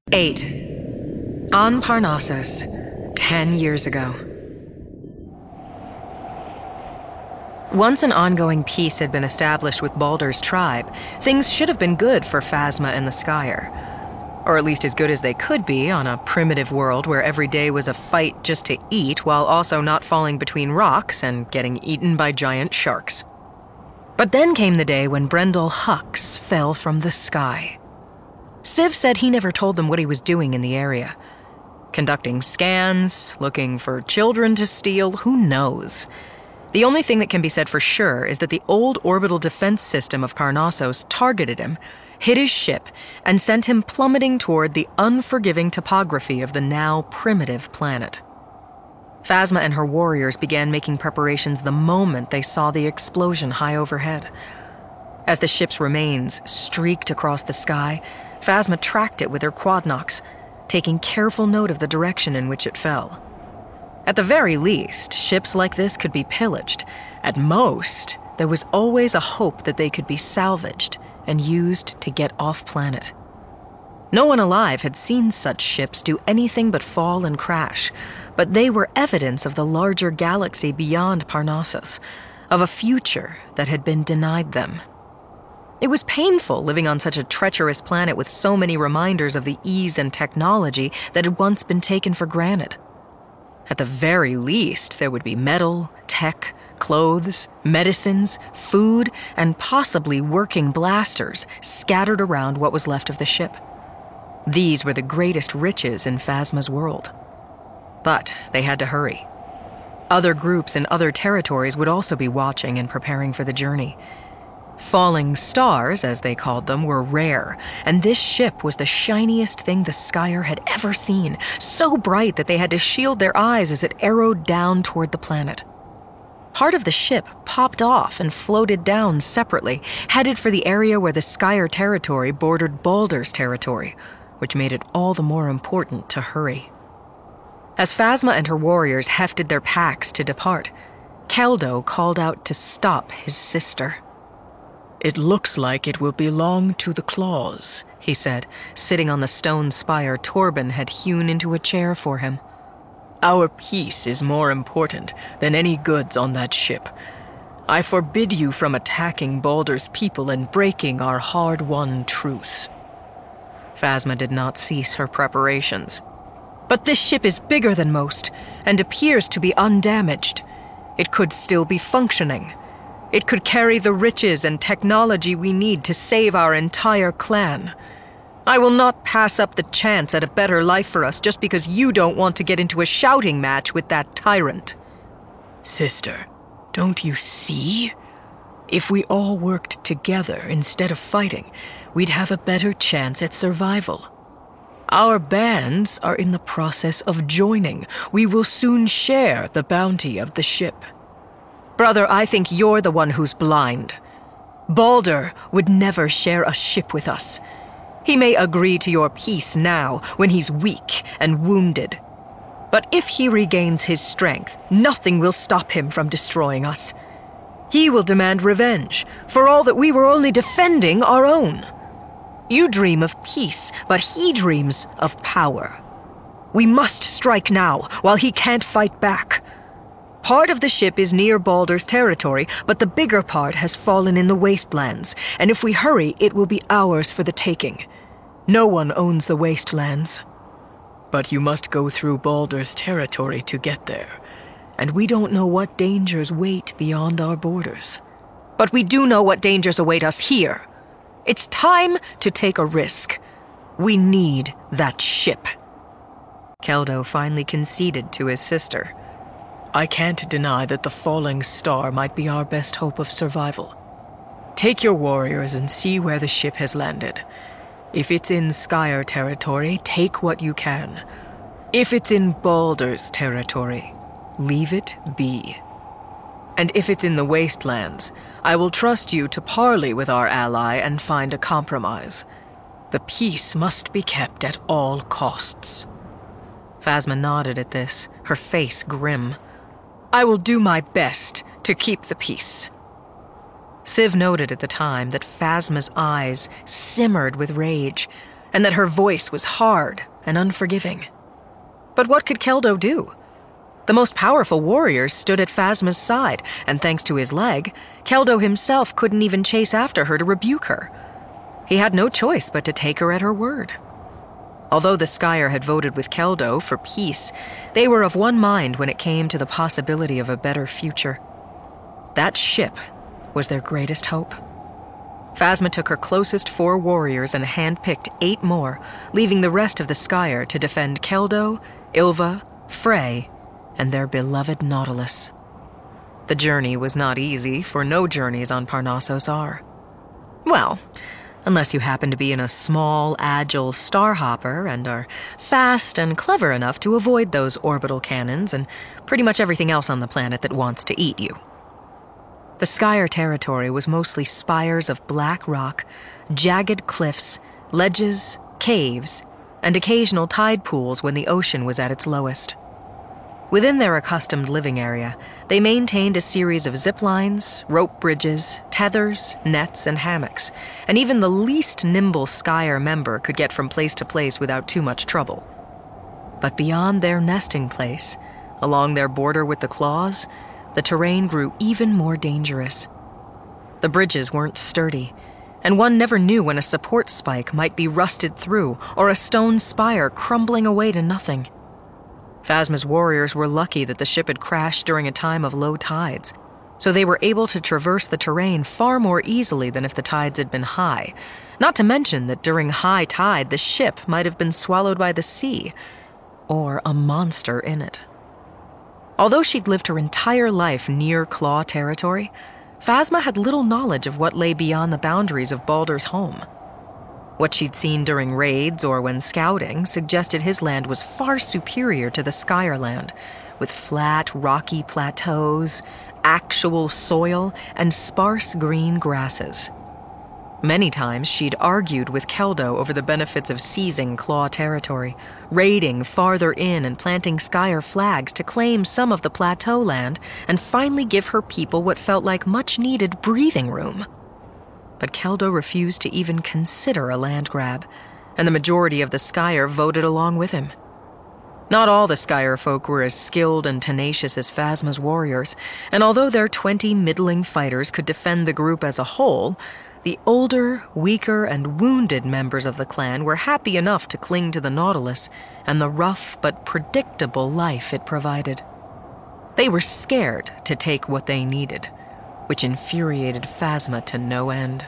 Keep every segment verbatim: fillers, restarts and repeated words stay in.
eight. On Parnassus, ten years ago. Once an ongoing peace had been established with Baldur's tribe, things should have been good for Phasma and the Skyer. Or at least as good as they could be on a primitive world where every day was a fight just to eat while also not falling between rocks and getting eaten by giant sharks. But then came the day when Brendel Hux fell from the sky. Civ said he never told them what he was doing in the area. Conducting scans, looking for children to steal, who knows? The only thing that can be said for sure is that the old orbital defense system of Carnassos targeted him, hit his ship, and sent him plummeting toward the unforgiving topography of the now primitive planet. Phasma and her warriors began making preparations the moment they saw the explosion high overhead. As the ship's remains streaked across the sky, Phasma tracked it with her quadnox, taking careful note of the direction in which it fell. At the very least, ships like this could be pillaged. At most, there was always a hope that they could be salvaged and used to get off-planet. No one alive had seen such ships do anything but fall and crash, but they were evidence of the larger galaxy beyond Parnassus, of a future that had been denied them. It was painful living on such a treacherous planet with so many reminders of the ease and technology that had once been taken for granted. At the very least, there would be metal, tech, clothes, medicines, food, and possibly working blasters scattered around what was left of the ship. These were the greatest riches in Phasma's world. But they had to hurry. Other groups in other territories would also be watching and preparing for the journey. Falling stars, as they called them, were rare, and this ship was the shiniest thing the Skyer had ever seen, so bright that they had to shield their eyes as it arrowed down toward the planet. Part of the ship popped off and floated down separately, headed for the area where the Skyer territory bordered Baldur's territory, which made it all the more important to hurry. As Phasma and her warriors hefted their packs to depart, Keldo called out to stop his sister. "It looks like it will belong to the Claws," he said, sitting on the stone spire Torben had hewn into a chair for him. "Our peace is more important than any goods on that ship. I forbid you from attacking Baldur's people and breaking our hard-won truce." Phasma did not cease her preparations. "But this ship is bigger than most, and appears to be undamaged. It could still be functioning. It could carry the riches and technology we need to save our entire clan. I will not pass up the chance at a better life for us just because you don't want to get into a shouting match with that tyrant." "Sister, don't you see? If we all worked together instead of fighting, we'd have a better chance at survival. Our bands are in the process of joining. We will soon share the bounty of the ship." "Brother, I think you're the one who's blind. Baldur would never share a ship with us. He may agree to your peace now, when he's weak and wounded. But if he regains his strength, nothing will stop him from destroying us. He will demand revenge, for all that we were only defending our own. You dream of peace, but he dreams of power. We must strike now, while he can't fight back. Part of the ship is near Baldur's territory, but the bigger part has fallen in the wastelands, and if we hurry, it will be ours for the taking. No one owns the wastelands." "But you must go through Baldur's territory to get there, and we don't know what dangers wait beyond our borders." "But we do know what dangers await us here. It's time to take a risk. We need that ship." Keldo finally conceded to his sister. "I can't deny that the falling star might be our best hope of survival. Take your warriors and see where the ship has landed. If it's in Skyer territory, take what you can. If it's in Baldur's territory, leave it be. And if it's in the wastelands, I will trust you to parley with our ally and find a compromise. The peace must be kept at all costs." Phasma nodded at this, her face grim. "I will do my best to keep the peace." Civ noted at the time that Phasma's eyes simmered with rage. and that her voice was hard and unforgiving. But what could Keldo do? The most powerful warriors stood at Phasma's side, and thanks to his leg, Keldo himself couldn't even chase after her to rebuke her. He had no choice but to take her at her word. Although the Skyer had voted with Keldo for peace, they were of one mind when it came to the possibility of a better future. That ship was their greatest hope. Phasma took her closest four warriors and handpicked eight more, leaving the rest of the Skyer to defend Keldo, Ylva, Frey, and their beloved Nautilus. The journey was not easy, for no journeys on Parnassos are. Well, unless you happen to be in a small, agile starhopper and are fast and clever enough to avoid those orbital cannons and pretty much everything else on the planet that wants to eat you. The Skyer territory was mostly spires of black rock, jagged cliffs, ledges, caves, and occasional tide pools when the ocean was at its lowest. Within their accustomed living area, they maintained a series of zip lines, rope bridges, tethers, nets, and hammocks, and even the least nimble Skyer member could get from place to place without too much trouble. But beyond their nesting place, along their border with the Claws, the terrain grew even more dangerous. The bridges weren't sturdy, and one never knew when a support spike might be rusted through or a stone spire crumbling away to nothing. Phasma's warriors were lucky that the ship had crashed during a time of low tides, so they were able to traverse the terrain far more easily than if the tides had been high, not to mention that during high tide the ship might have been swallowed by the sea, or a monster in it. Although she'd lived her entire life near Claw territory, Phasma had little knowledge of what lay beyond the boundaries of Baldur's home. What she'd seen during raids or when scouting suggested his land was far superior to the Skyerland, with flat, rocky plateaus, actual soil, and sparse green grasses. Many times she'd argued with Keldo over the benefits of seizing Claw territory, raiding farther in and planting Skyer flags to claim some of the plateau land and finally give her people what felt like much-needed breathing room. But Keldo refused to even consider a land grab, and the majority of the Skyer voted along with him. Not all the Skyer folk were as skilled and tenacious as Phasma's warriors, and although their twenty middling fighters could defend the group as a whole, the older, weaker, and wounded members of the clan were happy enough to cling to the Nautilus and the rough but predictable life it provided. They were scared to take what they needed, which infuriated Phasma to no end.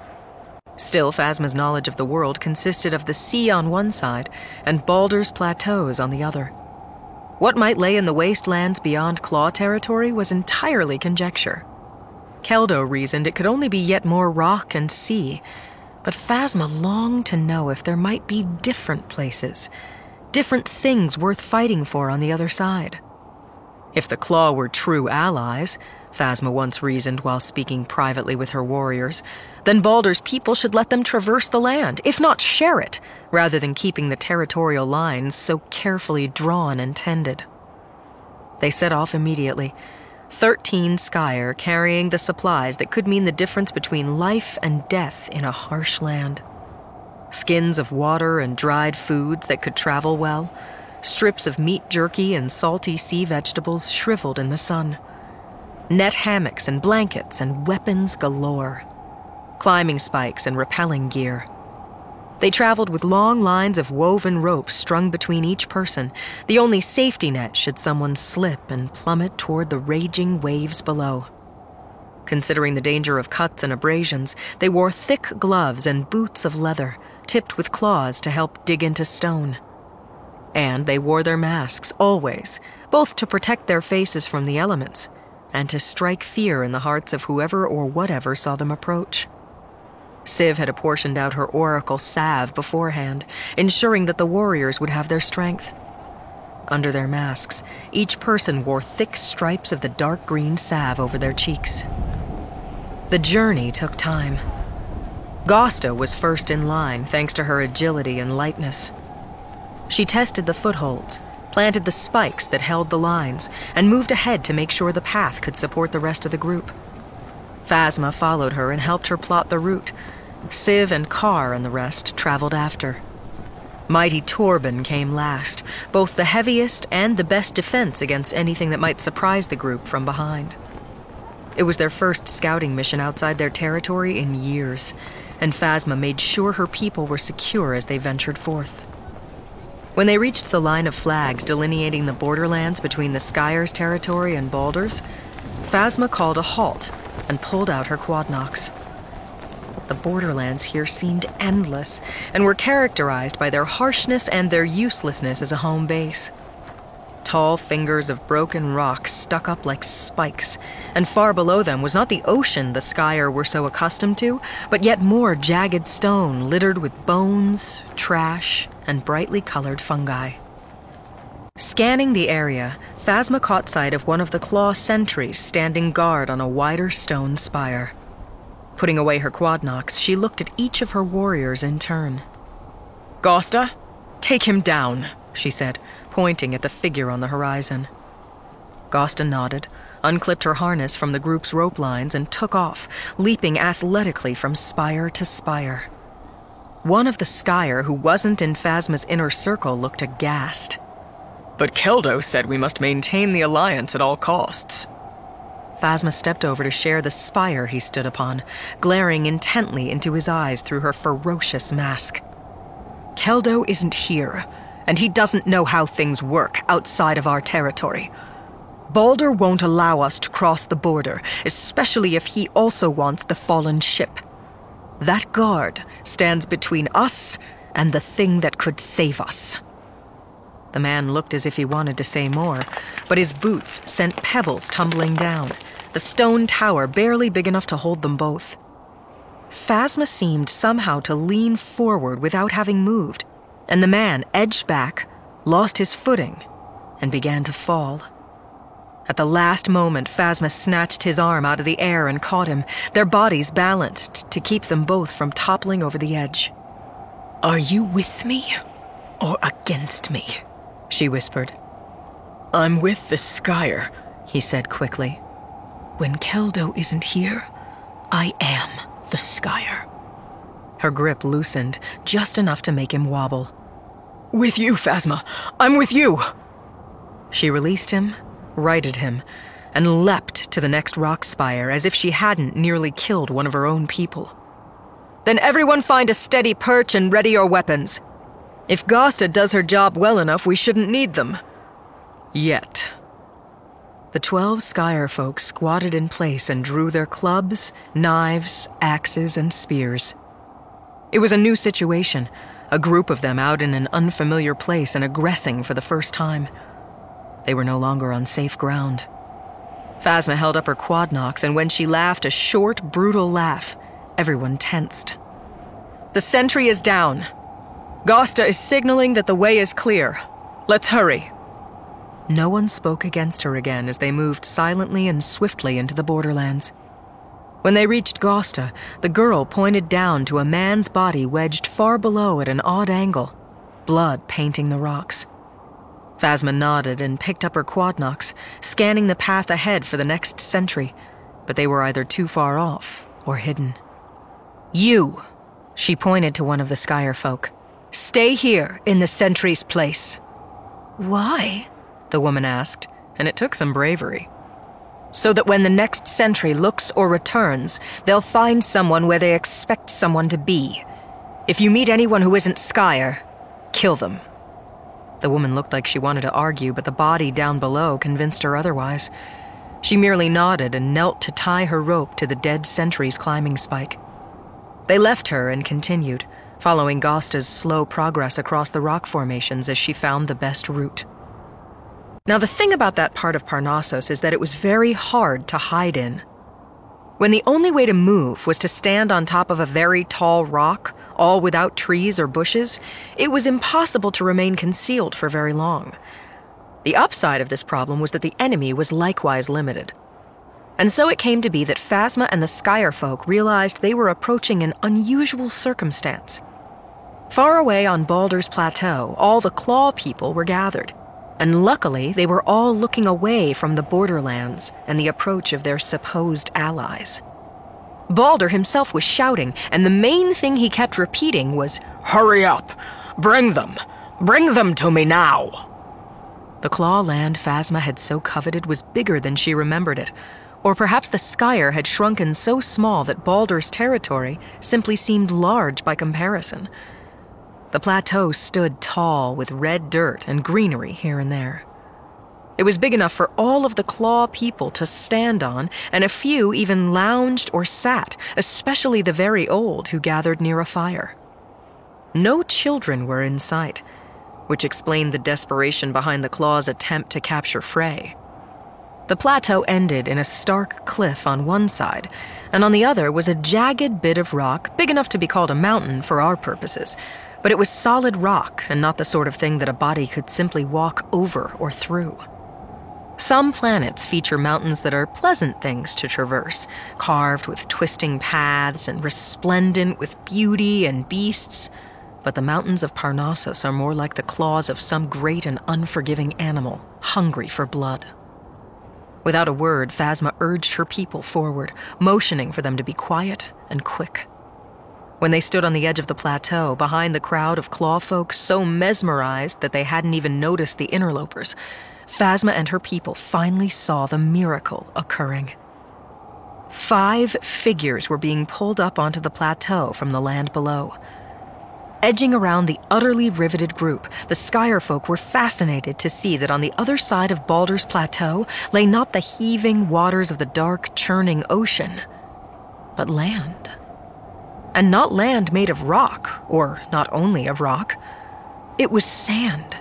Still, Phasma's knowledge of the world consisted of the sea on one side and Baldur's plateaus on the other. What might lay in the wastelands beyond Claw territory was entirely conjecture. Keldo reasoned it could only be yet more rock and sea, but Phasma longed to know if there might be different places, different things worth fighting for on the other side. If the Claw were true allies, Phasma once reasoned while speaking privately with her warriors, then Baldur's people should let them traverse the land, if not share it, rather than keeping the territorial lines so carefully drawn and tended. They set off immediately, thirteen Skyer carrying the supplies that could mean the difference between life and death in a harsh land. Skins of water and dried foods that could travel well, strips of meat jerky and salty sea vegetables shriveled in the sun, net hammocks and blankets and weapons galore, climbing spikes and rappelling gear. They traveled with long lines of woven ropes strung between each person, the only safety net should someone slip and plummet toward the raging waves below. Considering the danger of cuts and abrasions, they wore thick gloves and boots of leather, tipped with claws to help dig into stone. And they wore their masks, always, both to protect their faces from the elements, and to strike fear in the hearts of whoever or whatever saw them approach. Civ had apportioned out her oracle salve beforehand, ensuring that the warriors would have their strength. Under their masks, each person wore thick stripes of the dark green salve over their cheeks. The journey took time. Gosta was first in line, thanks to her agility and lightness. She tested the footholds, planted the spikes that held the lines, and moved ahead to make sure the path could support the rest of the group. Phasma followed her and helped her plot the route. Civ and Carr and the rest traveled after. Mighty Torben came last, both the heaviest and the best defense against anything that might surprise the group from behind. It was their first scouting mission outside their territory in years, and Phasma made sure her people were secure as they ventured forth. When they reached the line of flags delineating the borderlands between the Skyre's territory and Baldur's, Phasma called a halt and pulled out her quadnox. The borderlands here seemed endless and were characterized by their harshness and their uselessness as a home base. Tall fingers of broken rock stuck up like spikes, and far below them was not the ocean the Skyre were so accustomed to, but yet more jagged stone littered with bones, trash, and brightly colored fungi. Scanning the area, Phasma caught sight of one of the claw sentries standing guard on a wider stone spire. Putting away her quadnox, she looked at each of her warriors in turn. "Gosta, take him down," she said, pointing at the figure on the horizon. Gosta nodded, unclipped her harness from the group's rope lines, and took off, leaping athletically from spire to spire. One of the Skyre who wasn't in Phasma's inner circle looked aghast. "But Keldo said we must maintain the alliance at all costs." Phasma stepped over to share the spire he stood upon, glaring intently into his eyes through her ferocious mask. "Keldo isn't here, and he doesn't know how things work outside of our territory. Baldur won't allow us to cross the border, especially if he also wants the fallen ship. That guard stands between us and the thing that could save us." The man looked as if he wanted to say more, but his boots sent pebbles tumbling down, the stone tower barely big enough to hold them both. Phasma seemed somehow to lean forward without having moved, and the man edged back, lost his footing, and began to fall. At the last moment, Phasma snatched his arm out of the air and caught him, their bodies balanced to keep them both from toppling over the edge. "Are you with me or against me?" she whispered. "I'm with the Skyre," he said quickly. "When Keldo isn't here, I am the Skyre." Her grip loosened, just enough to make him wobble. "With you, Phasma! I'm with you!" She released him, righted him, and leapt to the next rock spire as if she hadn't nearly killed one of her own people. "Then everyone find a steady perch and ready your weapons. If Gosta does her job well enough, we shouldn't need them. Yet." The twelve Skyre folk squatted in place and drew their clubs, knives, axes, and spears. It was a new situation, a group of them out in an unfamiliar place and aggressing for the first time. They were no longer on safe ground. Phasma held up her quadnox, and when she laughed a short, brutal laugh, everyone tensed. "The sentry is down. Gosta is signaling that the way is clear. Let's hurry." No one spoke against her again as they moved silently and swiftly into the borderlands. When they reached Gosta, the girl pointed down to a man's body wedged far below at an odd angle, blood painting the rocks. Phasma nodded and picked up her quadnox, scanning the path ahead for the next sentry, but they were either too far off or hidden. "You," she pointed to one of the Skyre folk, "stay here in the sentry's place." "Why?" the woman asked, and it took some bravery. "So that when the next sentry looks or returns, they'll find someone where they expect someone to be. If you meet anyone who isn't Skyre, kill them." The woman looked like she wanted to argue, but the body down below convinced her otherwise. She merely nodded and knelt to tie her rope to the dead sentry's climbing spike. They left her and continued, following Gosta's slow progress across the rock formations as she found the best route. Now, the thing about that part of Parnassos is that it was very hard to hide in. When the only way to move was to stand on top of a very tall rock, all without trees or bushes, it was impossible to remain concealed for very long. The upside of this problem was that the enemy was likewise limited. And so it came to be that Phasma and the Skyre folk realized they were approaching an unusual circumstance. Far away on Baldur's Plateau, all the Claw people were gathered, and luckily they were all looking away from the borderlands and the approach of their supposed allies. Baldur himself was shouting, and the main thing he kept repeating was, "Hurry up! Bring them! Bring them to me now! The claw land Phasma had so coveted was bigger than she remembered it, or perhaps the Skyer had shrunken so small that Baldur's territory simply seemed large by comparison. The plateau stood tall with red dirt and greenery here and there. It was big enough for all of the claw people to stand on, and a few even lounged or sat, especially the very old who gathered near a fire. No children were in sight, which explained the desperation behind the claw's attempt to capture Frey. The plateau ended in a stark cliff on one side, and on the other was a jagged bit of rock big enough to be called a mountain for our purposes, but it was solid rock and not the sort of thing that a body could simply walk over or through. Some planets feature mountains that are pleasant things to traverse, carved with twisting paths and resplendent with beauty and beasts, but the mountains of Parnassus are more like the claws of some great and unforgiving animal, hungry for blood. Without a word, Phasma urged her people forward, motioning for them to be quiet and quick. When they stood on the edge of the plateau, behind the crowd of clawfolk so mesmerized that they hadn't even noticed the interlopers, Phasma and her people finally saw the miracle occurring. Five figures were being pulled up onto the plateau from the land below. Edging around the utterly riveted group, the Skyer folk were fascinated to see that on the other side of Baldur's plateau lay not the heaving waters of the dark, churning ocean, but land. And not land made of rock, or not only of rock. It was sand.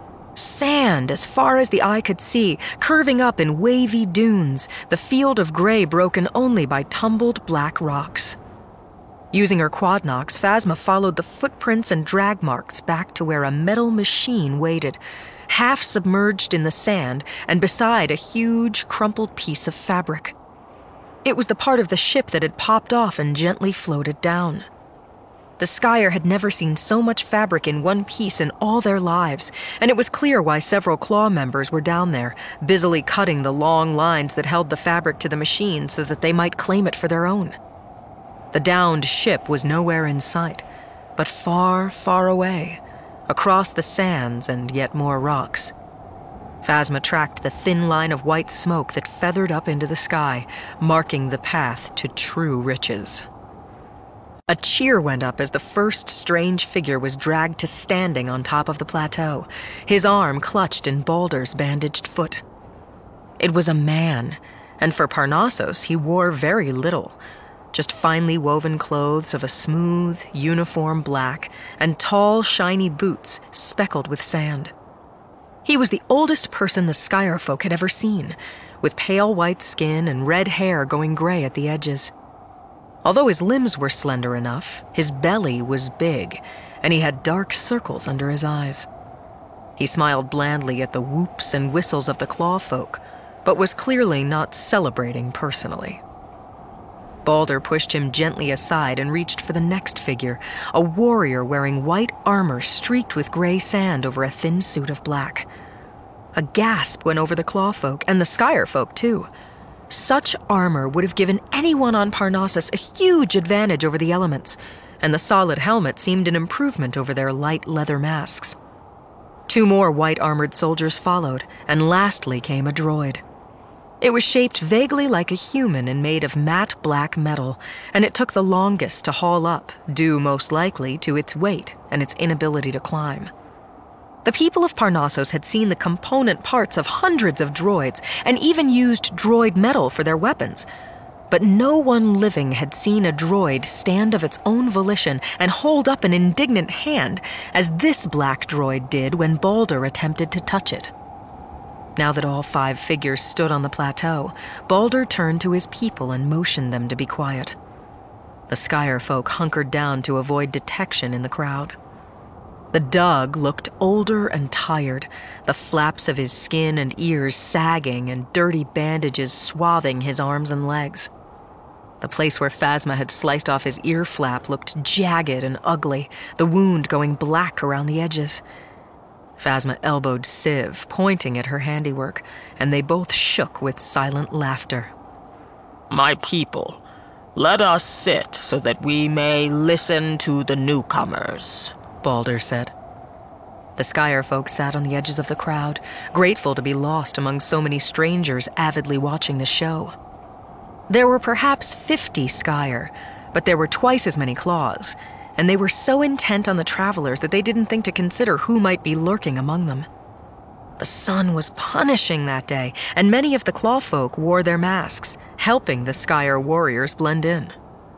Sand as far as the eye could see, curving up in wavy dunes, the field of gray broken only by tumbled black rocks. Using her quadnox, Phasma followed the footprints and drag marks back to where a metal machine waited, half submerged in the sand and beside a huge, crumpled piece of fabric. It was the part of the ship that had popped off and gently floated down. The Skyer had never seen so much fabric in one piece in all their lives, and it was clear why several Claw members were down there, busily cutting the long lines that held the fabric to the machine so that they might claim it for their own. The downed ship was nowhere in sight, but far, far away, across the sands and yet more rocks. Phasma tracked the thin line of white smoke that feathered up into the sky, marking the path to true riches. A cheer went up as the first strange figure was dragged to standing on top of the plateau, his arm clutched in Baldur's bandaged foot. It was a man, and for Parnassus he wore very little, just finely woven clothes of a smooth, uniform black, and tall, shiny boots speckled with sand. He was the oldest person the Skyer folk had ever seen, with pale white skin and red hair going gray at the edges. Although his limbs were slender enough, his belly was big, and he had dark circles under his eyes. He smiled blandly at the whoops and whistles of the Claw folk, but was clearly not celebrating personally. Baldur pushed him gently aside and reached for the next figure, a warrior wearing white armor streaked with gray sand over a thin suit of black. A gasp went over the Claw folk, and the Skyer folk too. Such armor would have given anyone on Parnassus a huge advantage over the elements, and the solid helmet seemed an improvement over their light leather masks. Two more white-armored soldiers followed, and lastly came a droid. It was shaped vaguely like a human and made of matte black metal, and it took the longest to haul up, due most likely to its weight and its inability to climb. The people of Parnassus had seen the component parts of hundreds of droids and even used droid metal for their weapons, but no one living had seen a droid stand of its own volition and hold up an indignant hand as this black droid did when Baldur attempted to touch it. Now that all five figures stood on the plateau, Baldur turned to his people and motioned them to be quiet. The Skyer folk hunkered down to avoid detection in the crowd. The Dug looked older and tired, the flaps of his skin and ears sagging and dirty bandages swathing his arms and legs. The place where Phasma had sliced off his ear flap looked jagged and ugly, the wound going black around the edges. Phasma elbowed Civ, pointing at her handiwork, and they both shook with silent laughter. My people, let us sit so that we may listen to the newcomers, Baldur said. The Skyer folk sat on the edges of the crowd, grateful to be lost among so many strangers avidly watching the show. There were perhaps fifty Skyer, but there were twice as many claws, and they were so intent on the travelers that they didn't think to consider who might be lurking among them. The sun was punishing that day, and many of the claw folk wore their masks, helping the Skyer warriors blend in.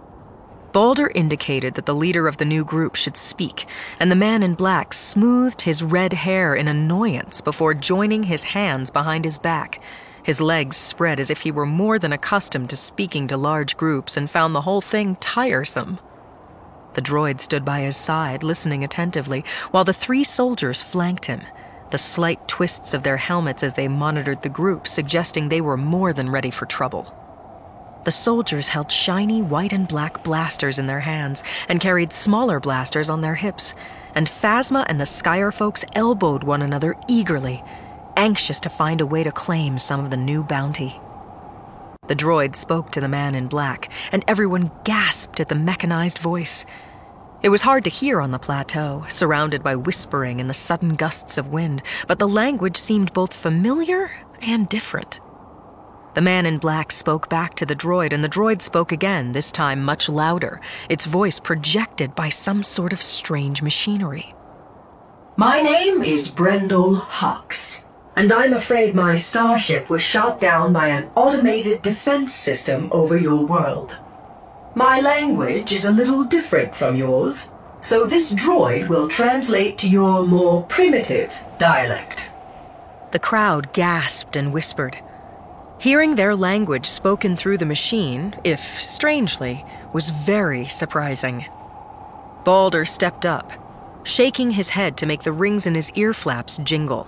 Balder indicated that the leader of the new group should speak, and the man in black smoothed his red hair in annoyance before joining his hands behind his back, his legs spread as if he were more than accustomed to speaking to large groups and found the whole thing tiresome. The droid stood by his side, listening attentively, while the three soldiers flanked him, the slight twists of their helmets as they monitored the group suggesting they were more than ready for trouble. The soldiers held shiny white and black blasters in their hands and carried smaller blasters on their hips, and Phasma and the Skyer folks elbowed one another eagerly, anxious to find a way to claim some of the new bounty. The droid spoke to the man in black, and everyone gasped at the mechanized voice. It was hard to hear on the plateau, surrounded by whispering and the sudden gusts of wind, but the language seemed both familiar and different. The man in black spoke back to the droid, and the droid spoke again, this time much louder, its voice projected by some sort of strange machinery. My name is Brendel Hux, and I'm afraid my starship was shot down by an automated defense system over your world. My language is a little different from yours, so this droid will translate to your more primitive dialect. The crowd gasped and whispered. Hearing their language spoken through the machine, if strangely, was very surprising. Balder stepped up, shaking his head to make the rings in his ear flaps jingle.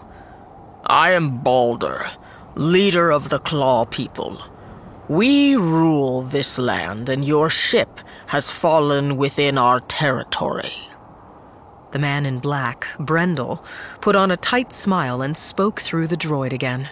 I am Balder, leader of the Claw people. We rule this land, and your ship has fallen within our territory. The man in black, Brendel, put on a tight smile and spoke through the droid again.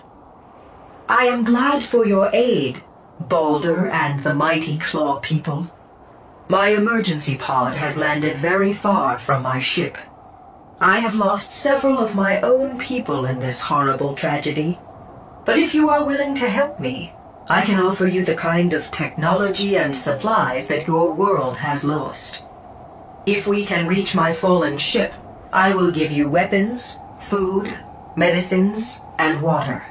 I am glad for your aid, Balder and the mighty Claw people. My emergency pod has landed very far from my ship. I have lost several of my own people in this horrible tragedy. But if you are willing to help me, I can offer you the kind of technology and supplies that your world has lost. If we can reach my fallen ship, I will give you weapons, food, medicines, and water.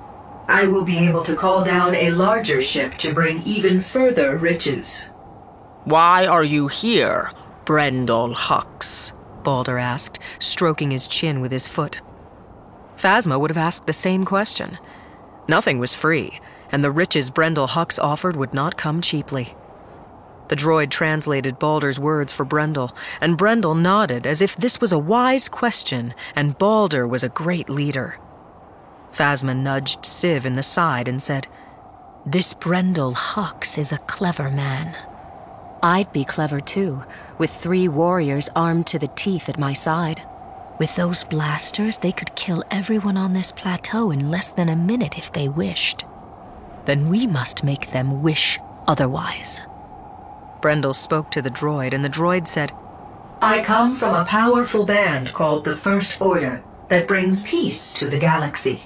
I will be able to call down a larger ship to bring even further riches. Why are you here, Brendel Hux? Balder asked, stroking his chin with his foot. Phasma would have asked the same question. Nothing was free, and the riches Brendel Hux offered would not come cheaply. The droid translated Balder's words for Brendel, and Brendel nodded as if this was a wise question and Balder was a great leader. Phasma nudged Civ in the side and said, This Brendel Hux is a clever man. I'd be clever too, with three warriors armed to the teeth at my side. With those blasters, they could kill everyone on this plateau in less than a minute if they wished. Then we must make them wish otherwise. Brendel spoke to the droid, and the droid said, I come from a powerful band called the First Order that brings peace to the galaxy.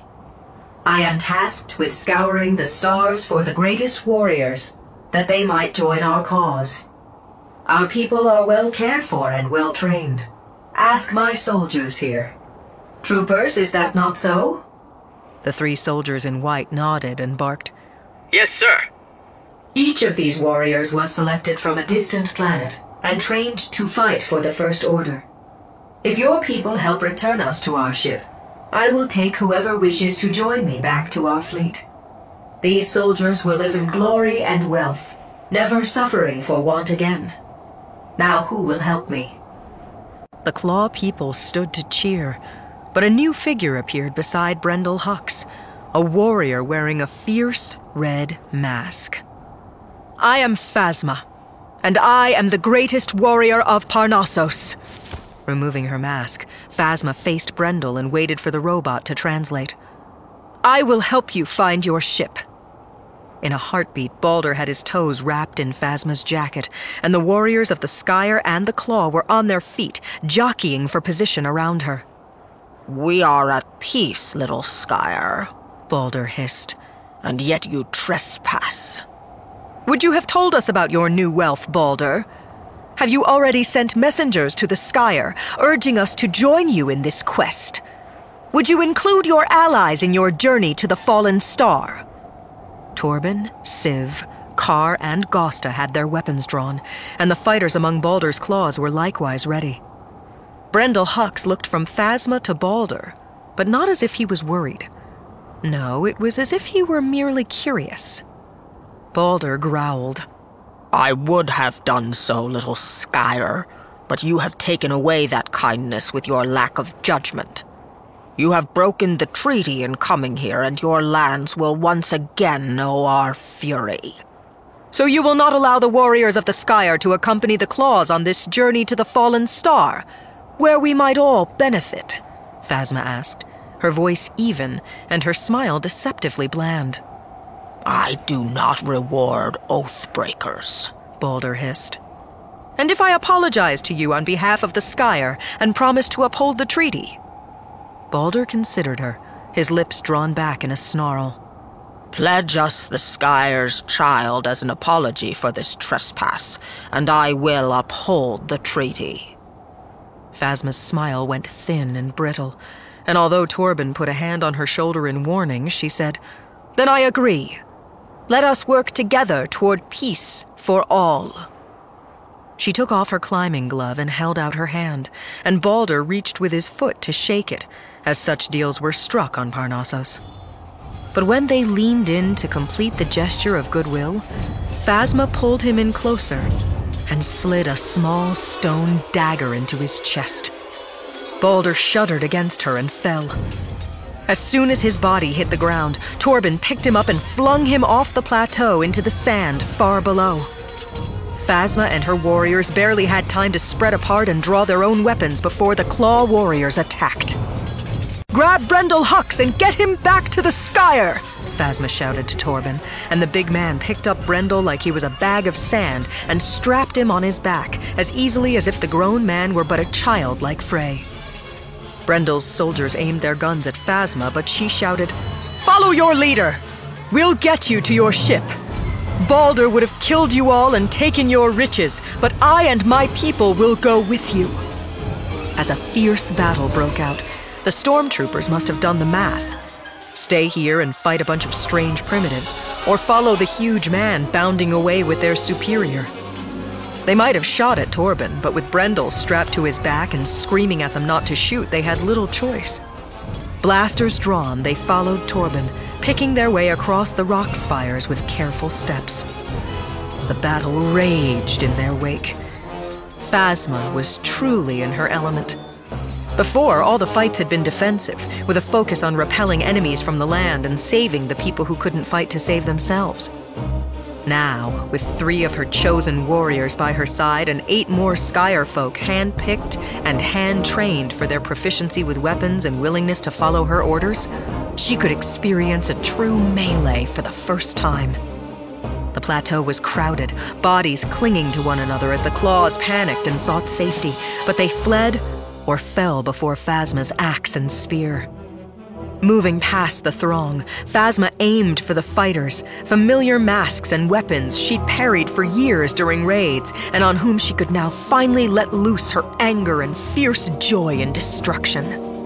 I am tasked with scouring the stars for the greatest warriors, that they might join our cause. Our people are well cared for and well trained. Ask my soldiers here. Troopers, is that not so? The three soldiers in white nodded and barked, Yes, sir. Each of these warriors was selected from a distant planet and trained to fight for the First Order. If your people help return us to our ship, I will take whoever wishes to join me back to our fleet. These soldiers will live in glory and wealth, never suffering for want again. Now who will help me? The Claw people stood to cheer, but a new figure appeared beside Brendel Hux, a warrior wearing a fierce red mask. I am Phasma, and I am the greatest warrior of Parnassos. Removing her mask, Phasma faced Brendel and waited for the robot to translate. I will help you find your ship. In a heartbeat, Balder had his toes wrapped in Phasma's jacket, and the warriors of the Skyer and the Claw were on their feet, jockeying for position around her. We are at peace, little Skyer, Balder hissed, and yet you trespass. Would you have told us about your new wealth, Balder? Have you already sent messengers to the Skyer, urging us to join you in this quest? Would you include your allies in your journey to the fallen star? Torben, Siv, Kar, and Gosta had their weapons drawn, and the fighters among Balder's claws were likewise ready. Brendel Hux looked from Phasma to Balder, but not as if he was worried. No, it was as if he were merely curious. Balder growled. I would have done so, little Skyer, but you have taken away that kindness with your lack of judgment. You have broken the treaty in coming here, and your lands will once again know our fury. So you will not allow the warriors of the Skyer to accompany the Claws on this journey to the fallen star, where we might all benefit? Phasma asked, her voice even and her smile deceptively bland. I do not reward oath-breakers, Balder hissed. And if I apologize to you on behalf of the Skyer and promise to uphold the treaty? Balder considered her, his lips drawn back in a snarl. Pledge us the Skyer's child as an apology for this trespass, and I will uphold the treaty. Phasma's smile went thin and brittle, and although Torben put a hand on her shoulder in warning, she said, Then I agree. Let us work together toward peace for all. She took off her climbing glove and held out her hand, and Balder reached with his foot to shake it, as such deals were struck on Parnassos. But when they leaned in to complete the gesture of goodwill, Phasma pulled him in closer and slid a small stone dagger into his chest. Balder shuddered against her and fell. As soon as his body hit the ground, Torben picked him up and flung him off the plateau into the sand far below. Phasma and her warriors barely had time to spread apart and draw their own weapons before the Claw warriors attacked. Grab Brendel Hux and get him back to the Skyer! Phasma shouted to Torben, and the big man picked up Brendel like he was a bag of sand and strapped him on his back as easily as if the grown man were but a child like Frey. Brendel's soldiers aimed their guns at Phasma, but she shouted, Follow your leader! We'll get you to your ship! Balder would have killed you all and taken your riches, but I and my people will go with you. As a fierce battle broke out, the stormtroopers must have done the math. Stay here and fight a bunch of strange primitives, or follow the huge man bounding away with their superior. They might have shot at Torben, but with Brendel strapped to his back and screaming at them not to shoot, they had little choice. Blasters drawn, they followed Torben, picking their way across the rock spires with careful steps. The battle raged in their wake. Phasma was truly in her element. Before, all the fights had been defensive, with a focus on repelling enemies from the land and saving the people who couldn't fight to save themselves. Now, with three of her chosen warriors by her side and eight more Skyer folk hand-picked and hand-trained for their proficiency with weapons and willingness to follow her orders, she could experience a true melee for the first time. The plateau was crowded, bodies clinging to one another as the Claws panicked and sought safety, but they fled or fell before Phasma's axe and spear. Moving past the throng, Phasma aimed for the fighters, familiar masks and weapons she'd parried for years during raids, and on whom she could now finally let loose her anger and fierce joy in destruction.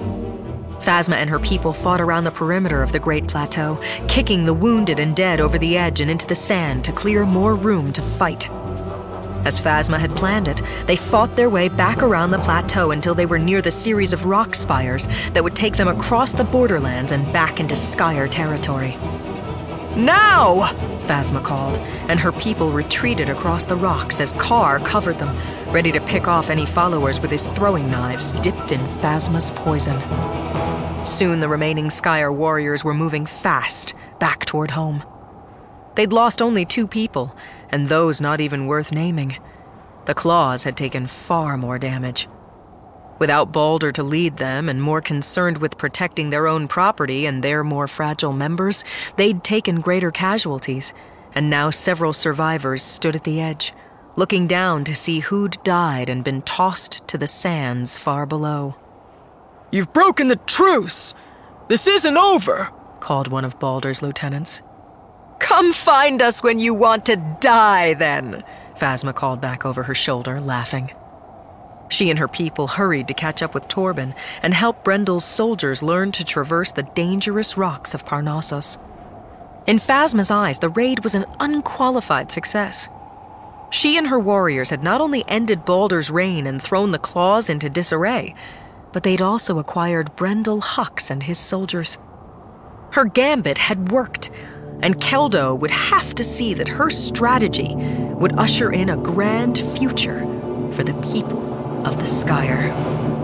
Phasma and her people fought around the perimeter of the Great Plateau, kicking the wounded and dead over the edge and into the sand to clear more room to fight. As Phasma had planned it, they fought their way back around the plateau until they were near the series of rock spires that would take them across the borderlands and back into Skyer territory. Now! Phasma called, and her people retreated across the rocks as Kar covered them, ready to pick off any followers with his throwing knives dipped in Phasma's poison. Soon the remaining Skyer warriors were moving fast back toward home. They'd lost only two people, and those not even worth naming. The Claws had taken far more damage. Without Balder to lead them, and more concerned with protecting their own property and their more fragile members, they'd taken greater casualties, and now several survivors stood at the edge, looking down to see who'd died and been tossed to the sands far below. You've broken the truce! This isn't over! Called one of Baldur's lieutenants. Come find us when you want to die, then, Phasma called back over her shoulder, laughing. She and her people hurried to catch up with Torben and help Brendel's soldiers learn to traverse the dangerous rocks of Parnassus. In Phasma's eyes, the raid was an unqualified success. She and her warriors had not only ended Baldur's reign and thrown the Claws into disarray, but they'd also acquired Brendel Hux and his soldiers. Her gambit had worked, and Keldo would have to see that her strategy would usher in a grand future for the people of the Skyer.